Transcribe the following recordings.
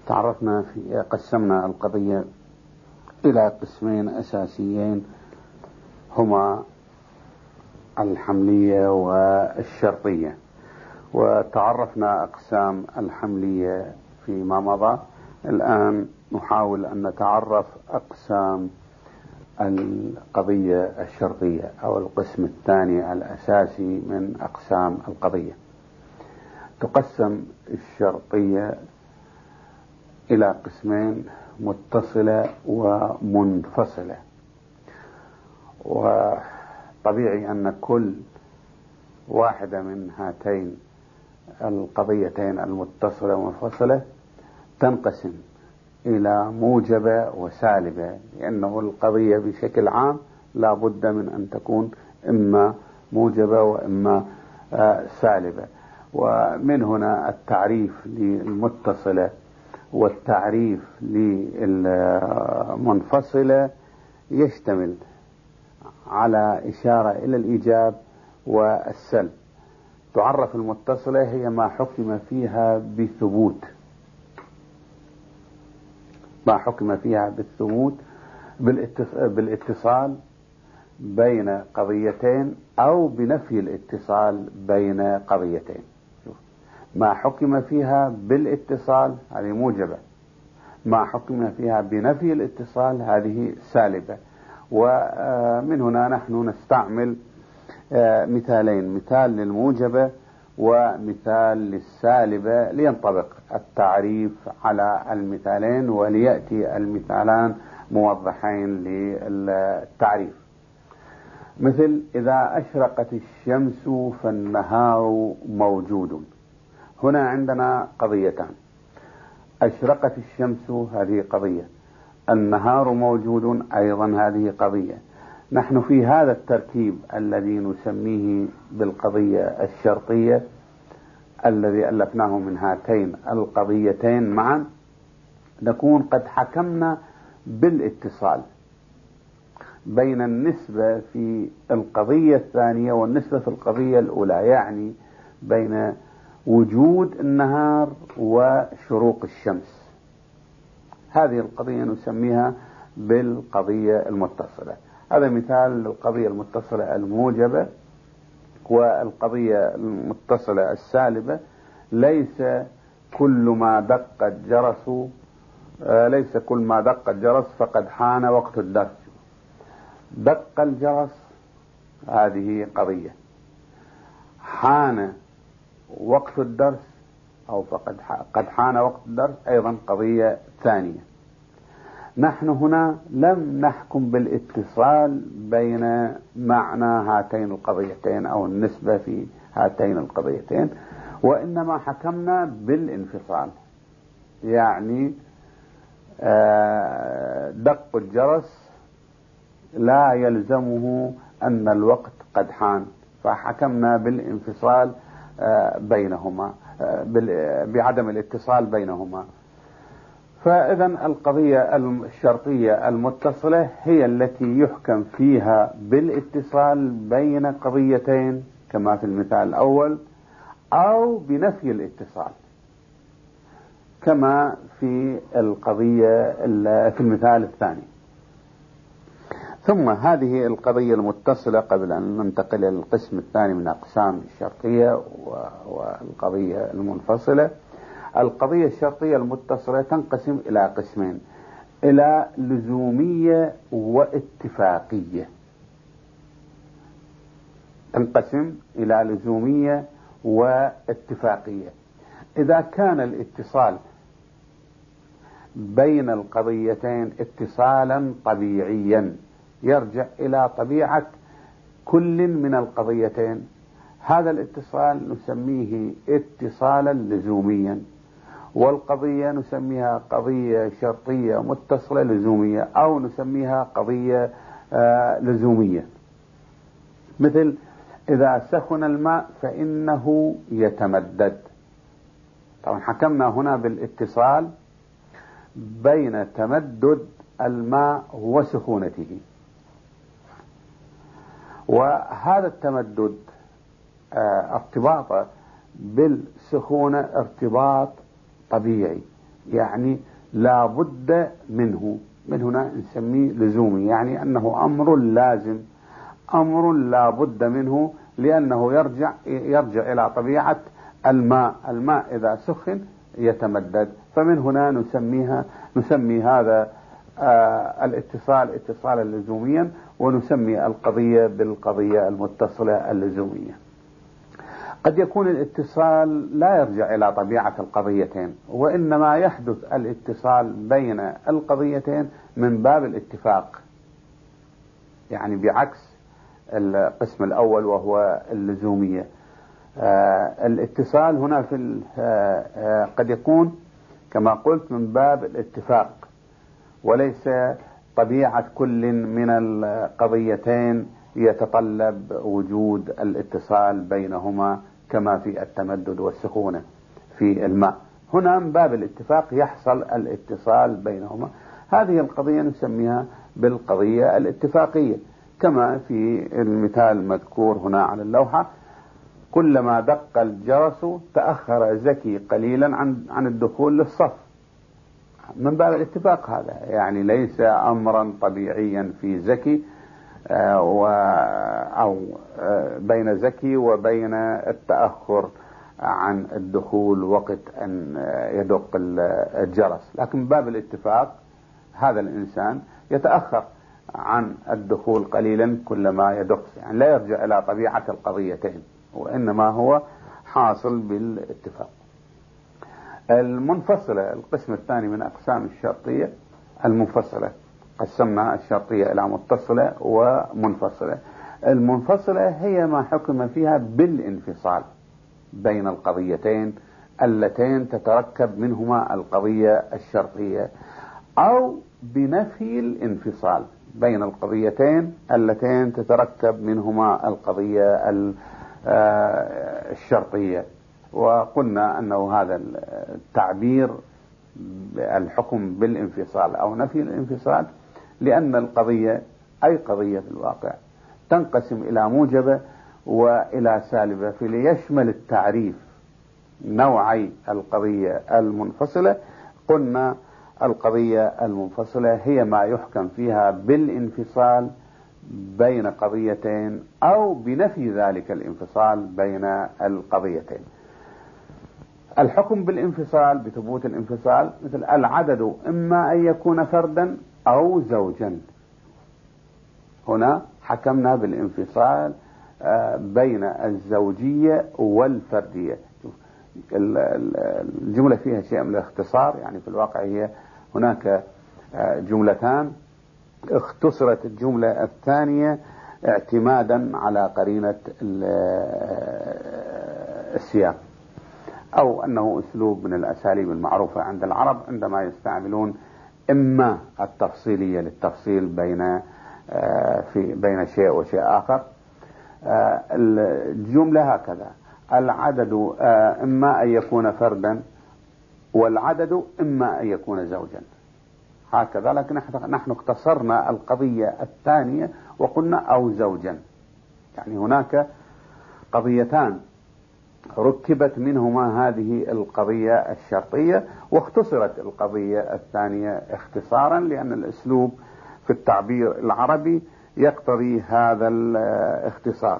قسمنا القضية إلى قسمين أساسيين، هما الحملية والشرطية، وتعرفنا أقسام الحملية فيما مضى. الآن نحاول أن نتعرف أقسام القضية الشرطية أو القسم الثاني الأساسي من أقسام القضية. تقسم الشرطية إلى قسمين: متصلة ومنفصلة. وطبيعي أن كل واحدة من هاتين القضيتين المتصلة والمنفصلة تنقسم إلى موجبة وسالبة، لأنه القضية بشكل عام لا بد من أن تكون إما موجبة وإما سالبة. ومن هنا التعريف للمتصلة والتعريف للمنفصلة يشتمل على إشارة إلى الإيجاب والسلب. تعرف المتصلة هي ما حكم فيها بالثبوت، ما حكم فيها بالثبوت بالاتصال بين قضيتين أو بنفي الاتصال بين قضيتين. ما حكم فيها بالاتصال هذه موجبة، ما حكم فيها بنفي الاتصال هذه سالبة. ومن هنا نحن نستعمل مثالين: مثال للموجبة ومثال للسالبة، لينطبق التعريف على المثالين وليأتي المثالان موضحين للتعريف. مثل: إذا أشرقت الشمس فالنهار موجود. هنا عندنا قضيتان: أشرقت الشمس هذه قضية، النهار موجود أيضا هذه قضية. نحن في هذا التركيب الذي نسميه بالقضية الشرطية الذي ألفناه من هاتين القضيتين معا نكون قد حكمنا بالاتصال بين النسبة في القضية الثانية والنسبة في القضية الأولى، يعني بين وجود النهار وشروق الشمس. هذه القضية نسميها بالقضية المتصلة. هذا مثال للقضية المتصلة الموجبة. والقضية المتصلة السالبة: ليس كل ما دق الجرس فقد حان وقت الدرس. دق الجرس هذه قضية، حان وقت الدرس أو قد حان وقت الدرس أيضا قضية ثانية. نحن هنا لم نحكم بالاتصال بين معنى هاتين القضيتين أو النسبة في هاتين القضيتين، وإنما حكمنا بالانفصال، يعني دق الجرس لا يلزمه أن الوقت قد حان، فحكمنا بالانفصال بينهما، بعدم الاتصال بينهما. فإذا القضية الشرطية المتصلة هي التي يحكم فيها بالاتصال بين قضيتين كما في المثال الأول، أو بنفي الاتصال كما في القضية في المثال الثاني. ثم هذه القضية المتصلة، قبل أن ننتقل إلى القسم الثاني من أقسام الشرطية والقضية المنفصلة، القضية الشرطية المتصلة تنقسم إلى قسمين: إلى لزومية واتفاقية. تنقسم إلى لزومية واتفاقية. إذا كان الاتصال بين القضيتين اتصالا طبيعيا يرجع إلى طبيعة كل من القضيتين، هذا الاتصال نسميه اتصالا لزوميا، والقضية نسميها قضية شرطية متصلة لزومية، أو نسميها قضية لزومية. مثل: إذا سخن الماء فإنه يتمدد. طبعا حكمنا هنا بالاتصال بين تمدد الماء وسخونته، وهذا التمدد ارتباطه بالسخونة ارتباط طبيعي، يعني لا بد منه، من هنا نسميه لزومي، يعني أنه أمر لازم، أمر لا بد منه، لأنه يرجع إلى طبيعة الماء. الماء إذا سخن يتمدد، فمن هنا نسمي هذا الاتصال اتصالا لزوميا، ونسمي القضية بالقضية المتصلة اللزومية. قد يكون الاتصال لا يرجع إلى طبيعة القضيتين، وإنما يحدث الاتصال بين القضيتين من باب الاتفاق، يعني بعكس القسم الأول وهو اللزومية. الاتصال هنا قد يكون كما قلت من باب الاتفاق، وليس طبيعة كل من القضيتين يتطلب وجود الاتصال بينهما كما في التمدد والسخونة في الماء. هنا من باب الاتفاق يحصل الاتصال بينهما. هذه القضية نسميها بالقضية الاتفاقية، كما في المثال المذكور هنا على اللوحة: كلما دق الجرس تأخر زكي قليلا عن الدخول للصف. من باب الاتفاق هذا، يعني ليس أمرا طبيعيا في زكي أو بين زكي وبين التأخر عن الدخول وقت أن يدق الجرس، لكن من باب الاتفاق هذا الإنسان يتأخر عن الدخول قليلا كلما يدق، يعني لا يرجع إلى طبيعة القضيتين، وإنما هو حاصل بالاتفاق. المنفصلة، القسم الثاني من أقسام الشرطية المنفصلة، قسمنا الشرطية إلى متصلة ومنفصلة. المنفصلة هي ما حكم فيها بالانفصال بين القضيتين اللتين تتركب منهما القضية الشرطية، أو بنفي الانفصال بين القضيتين اللتين تتركب منهما القضية الشرطية. وقلنا أنه هذا التعبير الحكم بالانفصال أو نفي الانفصال، لأن القضية أي قضية في الواقع تنقسم إلى موجبة وإلى سالبة، فليشمل التعريف نوعي القضية المنفصلة. قلنا القضية المنفصلة هي ما يحكم فيها بالانفصال بين قضيتين أو بنفي ذلك الانفصال بين القضيتين. الحكم بالانفصال بثبوت الانفصال مثل العدد إما أن يكون فردا أو زوجا. هنا حكمنا بالانفصال بين الزوجية والفردية. الجملة فيها شيء من الاختصار، يعني في الواقع هي هناك جملتان، اختصرت الجملة الثانية اعتمادا على قرينة السياق، أو أنه أسلوب من الأساليب المعروفة عند العرب عندما يستعملون إما التفصيلية للتفصيل بين شيء وشيء آخر. الجملة هكذا: العدد إما أن يكون فردا، والعدد إما أن يكون زوجا، هكذا. لكن نحن اختصرنا القضية الثانية وقلنا أو زوجا، يعني هناك قضيتان ركبت منهما هذه القضية الشرطية، واختصرت القضية الثانية اختصارا، لأن الأسلوب في التعبير العربي يقتضي هذا الاختصار.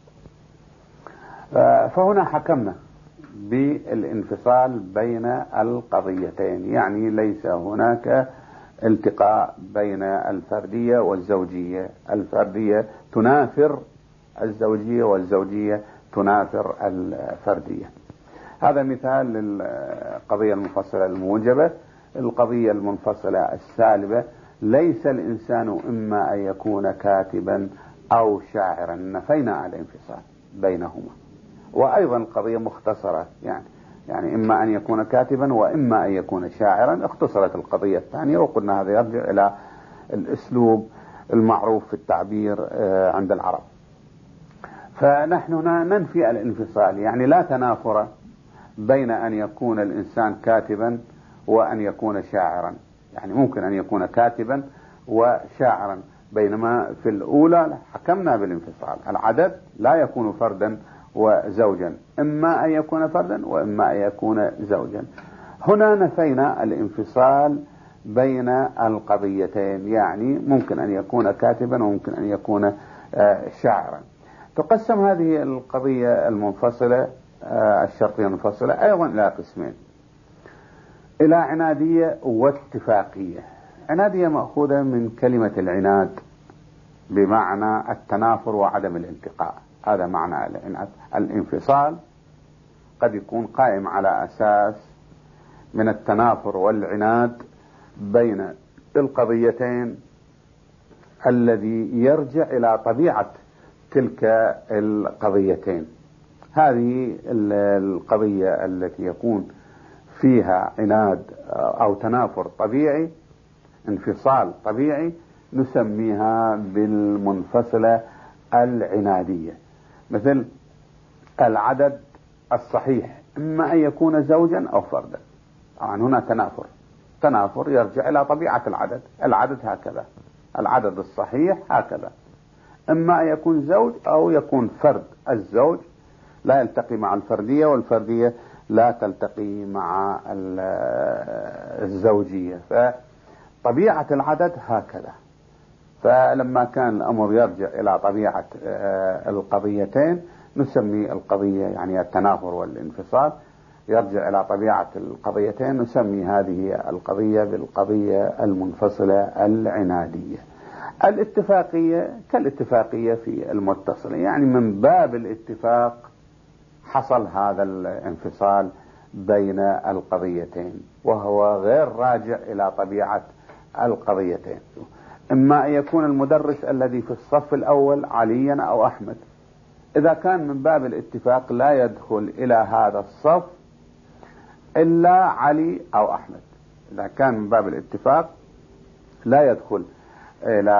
فهنا حكمنا بالانفصال بين القضيتين، يعني ليس هناك التقاء بين الفردية والزوجية، الفردية تنافر الزوجية والزوجية تنافر الفردية. هذا مثال للقضية المنفصلة الموجبة. القضية المنفصلة السالبة: ليس الإنسان إما أن يكون كاتبا أو شاعرا، نفينا الانفصال بينهما. وأيضا القضية مختصرة، يعني إما أن يكون كاتبا وإما أن يكون شاعرا، اختصرت القضية الثانية، وقلنا هذا يرجع إلى الأسلوب المعروف في التعبير عند العرب. فنحن ننفي الانفصال، يعني لا تنافر بين أن يكون الإنسان كاتبا وأن يكون شاعرا، يعني ممكن أن يكون كاتبا وشاعرا، بينما في الأولى حكمنا بالانفصال. العدد لا يكون فردا وزوجا، إما أن يكون فردا وإما أن يكون زوجا. هنا نفينا الانفصال بين القضيتين، يعني ممكن أن يكون كاتبا وممكن أن يكون شاعرا. تقسم هذه القضية المنفصلة الشرطية المنفصلة أيضا إلى قسمين، إلى عنادية واتفاقية. عنادية مأخوذة من كلمة العناد بمعنى التنافر وعدم الالتقاء، هذا معنى العناد. الانفصال قد يكون قائم على أساس من التنافر والعناد بين القضيتين الذي يرجع إلى طبيعة تلك القضيتين. هذه القضية التي يكون فيها عناد أو تنافر طبيعي، انفصال طبيعي، نسميها بالمنفصلة العنادية. مثل العدد الصحيح إما أن يكون زوجا أو فردا، طبعا هنا تنافر يرجع إلى طبيعة العدد هكذا، العدد الصحيح هكذا، إما أن يكون زوج أو يكون فرد. الزوج لا يلتقي مع الفردية والفردية لا تلتقي مع الزوجية، فطبيعة العدد هكذا. فلما كان الأمر يرجع إلى طبيعة القضيتين نسمي القضية، يعني التنافر والانفصال يرجع إلى طبيعة القضيتين، نسمي هذه القضية بالقضية المنفصلة العنادية. الاتفاقية كالاتفاقية في المتصلة، يعني من باب الاتفاق حصل هذا الانفصال بين القضيتين، وهو غير راجع إلى طبيعة القضيتين. إما أن يكون المدرس الذي في الصف الأول عليا أو أحمد، إذا كان من باب الاتفاق لا يدخل إلى هذا الصف إلا علي أو أحمد. إذا كان من باب الاتفاق لا يدخل إلى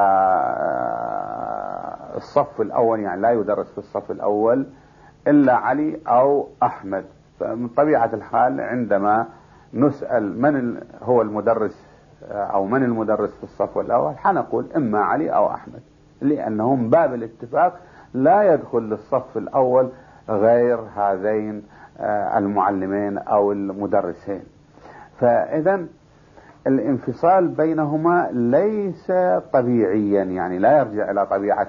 الصف الأول، يعني لا يدرس في الصف الأول إلا علي أو أحمد. فمن طبيعة الحال عندما نسأل من هو المدرس أو من المدرس في الصف الأول، حنقول إما علي أو أحمد، لأنهم باب الاتفاق لا يدخل للصف الأول غير هذين المعلمين أو المدرسين. فإذا الانفصال بينهما ليس طبيعيا، يعني لا يرجع إلى طبيعة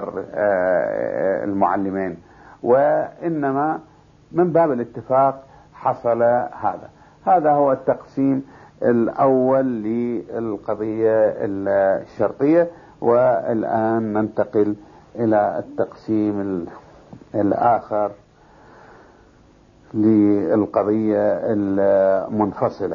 المعلمين، وإنما من باب الاتفاق حصل هذا. هذا هو التقسيم الأول للقضية الشرطية. والآن ننتقل إلى التقسيم الآخر للقضية المنفصلة.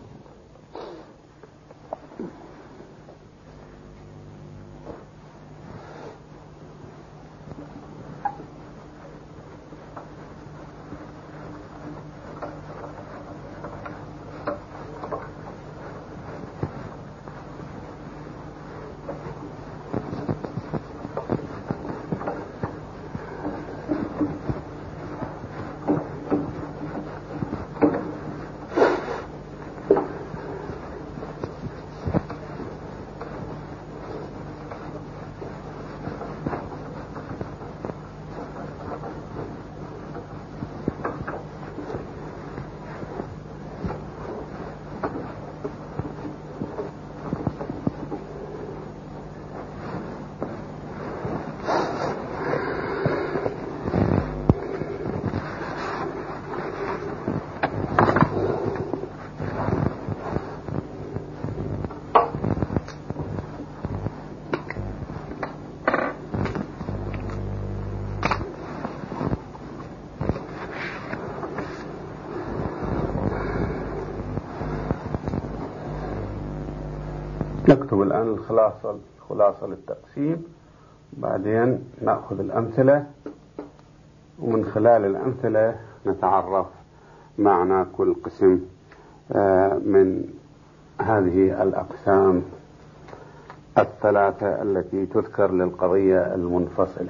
نكتب الآن الخلاصة للتقسيم، بعدين نأخذ الأمثلة، ومن خلال الأمثلة نتعرف معنى كل قسم من هذه الأقسام الثلاثة التي تذكر للقضية المنفصلة.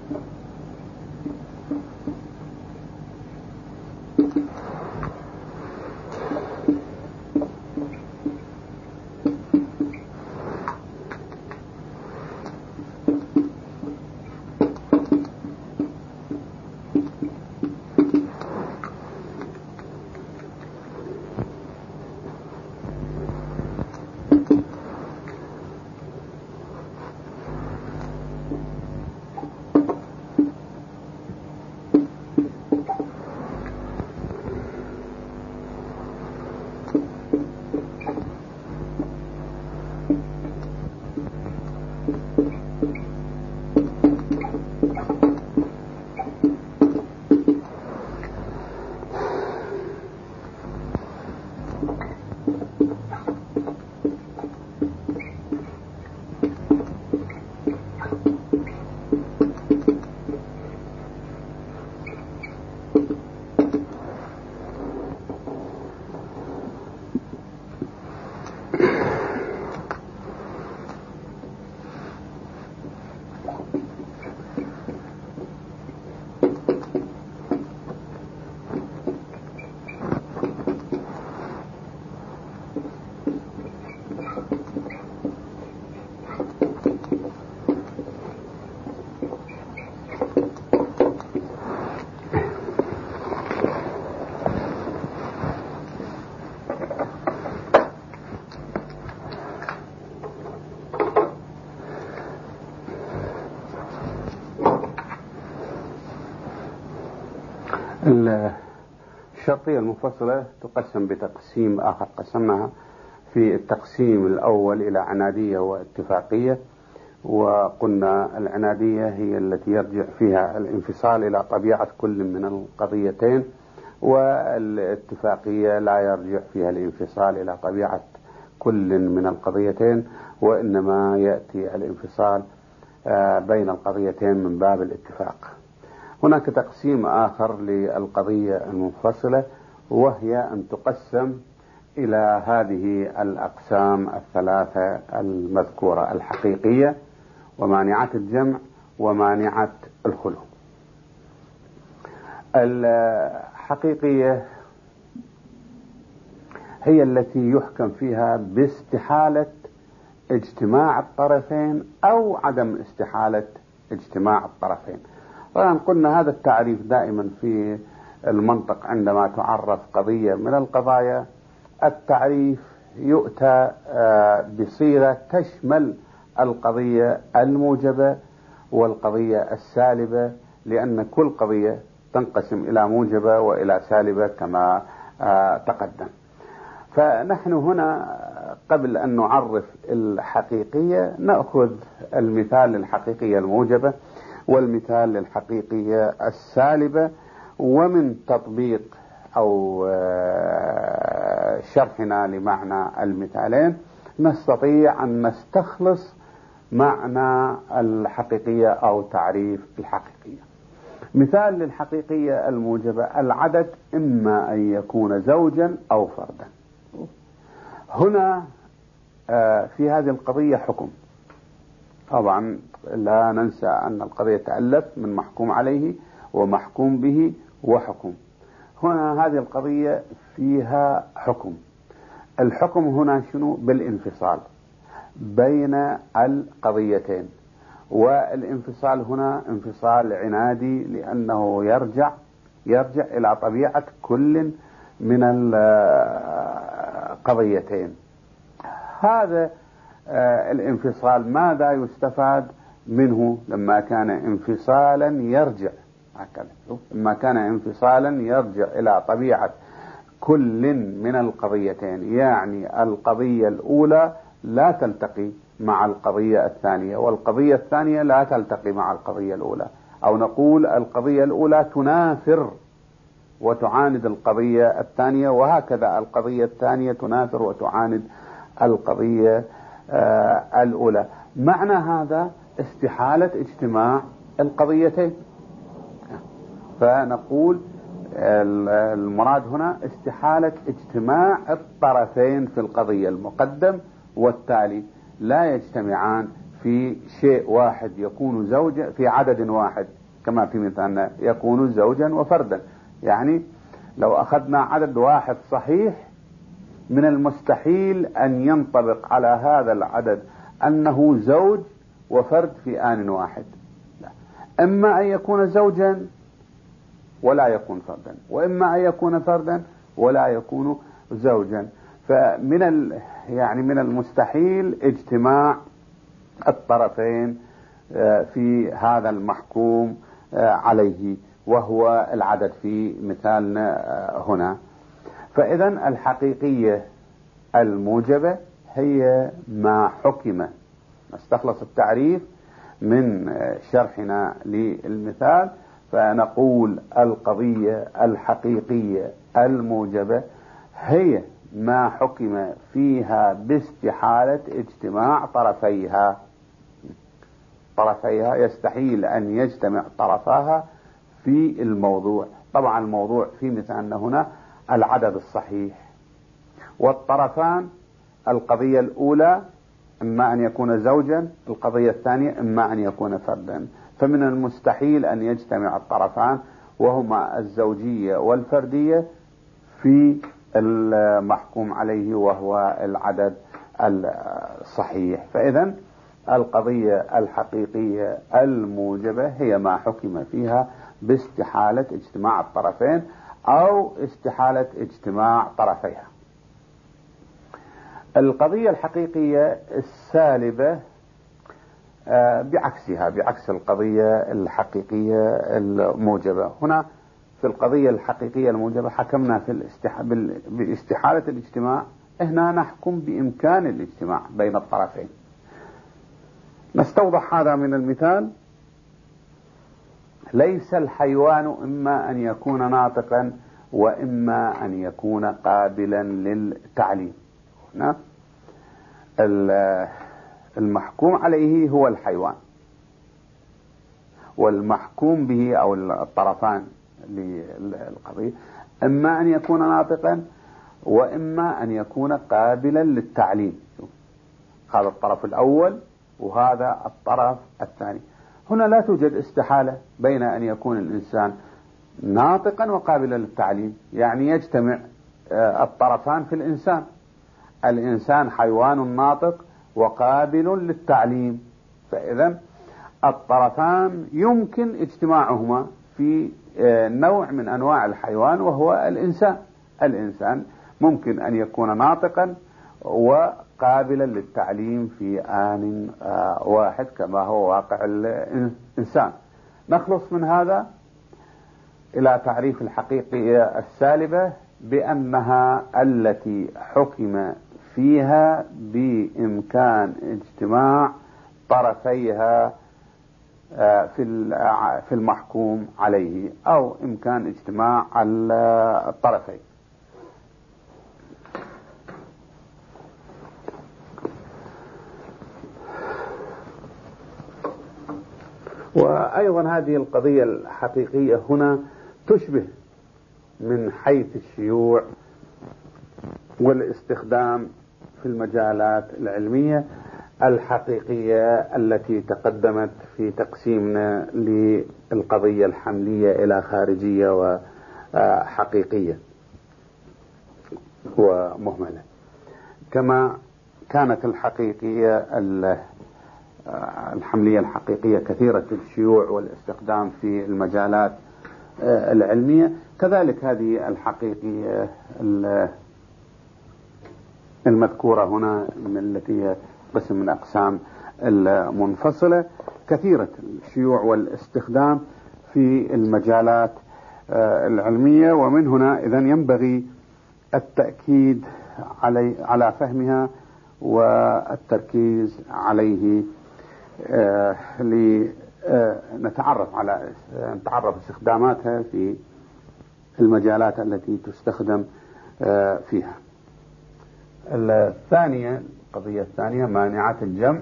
الشرطية المنفصلة تقسم بتقسيم آخر قسمناها في التقسيم الأول إلى عنادية واتفاقية، وقلنا العنادية هي التي يرجع فيها الانفصال إلى طبيعة كل من القضيتين، والاتفاقية لا يرجع فيها الانفصال إلى طبيعة كل من القضيتين، وإنما يأتي الانفصال بين القضيتين من باب الاتفاق. هناك تقسيم آخر للقضية المنفصلة، وهي أن تقسم إلى هذه الأقسام الثلاثة المذكورة: الحقيقية، ومانعة الجمع، ومانعة الخلو. الحقيقية هي التي يحكم فيها باستحالة اجتماع الطرفين أو عدم استحالة اجتماع الطرفين. طبعا قلنا هذا التعريف دائما في المنطق عندما تعرف قضية من القضايا، التعريف يؤتى بصيغة تشمل القضية الموجبة والقضية السالبة، لأن كل قضية تنقسم إلى موجبة وإلى سالبة كما تقدم. فنحن هنا قبل أن نعرف الحقيقية نأخذ المثال للحقيقية الموجبة والمثال للحقيقية السالبة، ومن تطبيق أو شرحنا لمعنى المثالين نستطيع أن نستخلص معنى الحقيقية أو تعريف الحقيقية. مثال للحقيقية الموجبة: العدد إما أن يكون زوجا أو فردا. هنا في هذه القضية حكم. طبعا لا ننسى أن القضية تألف من محكوم عليه ومحكوم به وحكم. هنا هذه القضية فيها حكم. الحكم هنا شنو؟ بالانفصال بين القضيتين، والانفصال هنا انفصال عنادي، لأنه يرجع إلى طبيعة كل من القضيتين. هذا الانفصال ماذا يستفاد منه لما كان انفصالا يرجع هكذا؟ لما كان انفصالا يرجع إلى طبيعة كل من القضيتين، يعني القضية الأولى لا تلتقي مع القضية الثانية، والقضية الثانية لا تلتقي مع القضية الأولى، أو نقول القضية الأولى تنافر وتعاند القضية الثانية، وهكذا القضية الثانية تنافر وتعاند القضية الأولى. معنى هذا استحالة اجتماع القضيتين. فنقول المراد هنا استحالة اجتماع الطرفين في القضية، المقدم والتالي لا يجتمعان في شيء واحد يكون زوجا في عدد واحد، كما في مثالنا يكون زوجا وفردا. يعني لو أخذنا عدد واحد صحيح، من المستحيل أن ينطبق على هذا العدد أنه زوج وفرد في آن واحد. لا. إما أن يكون زوجا ولا يكون فردا، وإما أن يكون فردا ولا يكون زوجا. فمن يعني من المستحيل اجتماع الطرفين في هذا المحكوم عليه، وهو العدد في مثالنا هنا. فإذا الحقيقية الموجبة هي ما حكم. نستخلص التعريف من شرحنا للمثال، فنقول القضية الحقيقية الموجبة هي ما حكم فيها باستحالة اجتماع طرفيها. يستحيل أن يجتمع طرفاها في الموضوع. طبعا الموضوع في مثالنا هنا العدد الصحيح، والطرفان القضية الأولى إما أن يكون زوجا، القضية الثانية إما أن يكون فردا. فمن المستحيل أن يجتمع الطرفان وهما الزوجية والفردية في المحكوم عليه وهو العدد الصحيح. فإذا القضية الحقيقية الموجبة هي ما حكم فيها باستحالة اجتماع الطرفين أو استحالة اجتماع طرفيها. القضية الحقيقية السالبة بعكسها، بعكس القضية الحقيقية الموجبة. هنا في القضية الحقيقية الموجبة حكمنا باستحالة الاجتماع، هنا نحكم بإمكان الاجتماع بين الطرفين. نستوضح هذا من المثال: ليس الحيوان إما أن يكون ناطقا وإما أن يكون قابلا للتعليم. هنا المحكوم عليه هو الحيوان، والمحكوم به أو الطرفان للقضية إما أن يكون ناطقا وإما أن يكون قابلا للتعليم. هذا الطرف الأول وهذا الطرف الثاني. هنا لا توجد استحالة بين أن يكون الإنسان ناطقا وقابلا للتعليم، يعني يجتمع الطرفان في الإنسان. الإنسان حيوان ناطق وقابل للتعليم، فإذا الطرفان يمكن اجتماعهما في نوع من أنواع الحيوان وهو الإنسان. الإنسان ممكن أن يكون ناطقا وقابلا للتعليم في آن واحد كما هو واقع الإنسان. نخلص من هذا إلى تعريف الحقيقية السالبة بأنها التي حكم فيها بإمكان اجتماع طرفيها في المحكوم عليه، أو إمكان اجتماع الطرفين. وأيضا هذه القضية الحقيقية هنا تشبه من حيث الشيوع والاستخدام في المجالات العلمية الحقيقية التي تقدمت في تقسيمنا للقضية الحملية إلى خارجية وحقيقية ومهملة. كما كانت الحقيقية الحملية الحقيقية كثيرة الشيوع والاستخدام في المجالات العلمية، كذلك هذه الحقيقية المذكورة هنا التي هي قسم من أقسام المنفصلة كثيرة الشيوع والاستخدام في المجالات العلمية. ومن هنا إذن ينبغي التأكيد على فهمها والتركيز عليه لنتعرف استخداماتها في المجالات التي تستخدم فيها. القضية الثانية مانعات الجمع.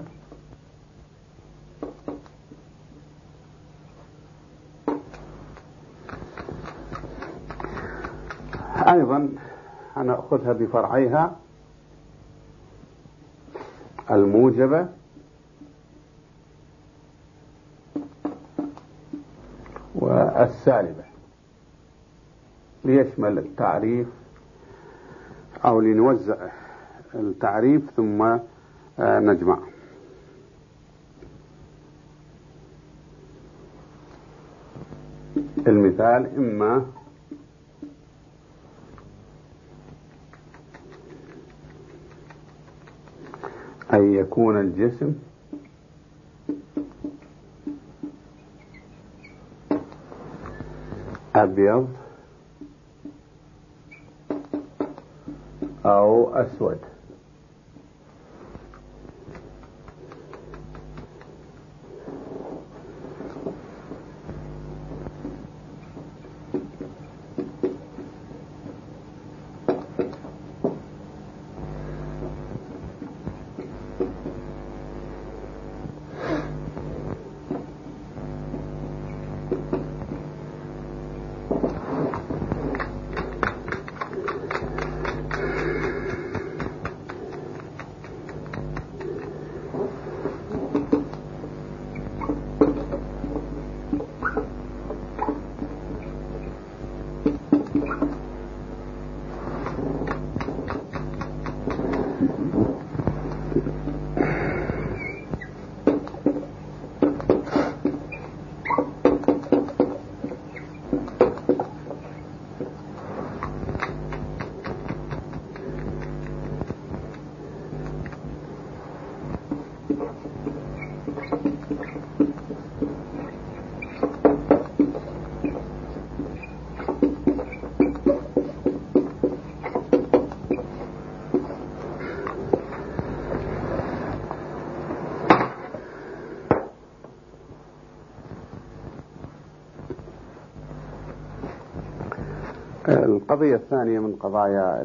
أيضا هنأخذها بفرعيها: الموجبة والسالبة، ليشمل التعريف أو لنوزع التعريف ثم نجمع. المثال: إما أن يكون الجسم أبيض أو أسود. القضية الثانية من قضايا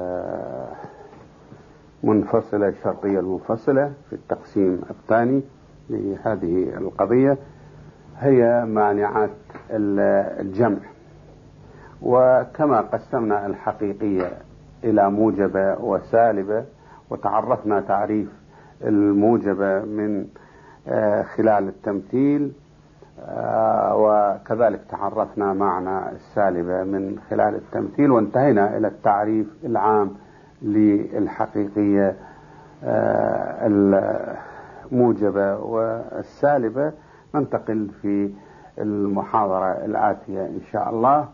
المنفصلة الشرطية المنفصلة في التقسيم الثاني لهذه القضية هي مانعات الجمع. وكما قسمنا الحقيقية إلى موجبة وسالبة، وتعرفنا تعريف الموجبة من خلال التمثيل، وكذلك تعرفنا معنى السالبة من خلال التمثيل، وانتهينا إلى التعريف العام للحقيقية الموجبة والسالبة. ننتقل في المحاضرة الآتية إن شاء الله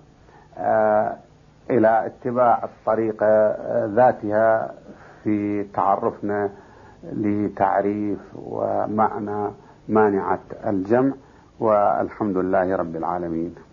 إلى اتباع الطريقة ذاتها في تعرفنا لتعريف ومعنى مانعة الجمع، والحمد لله رب العالمين.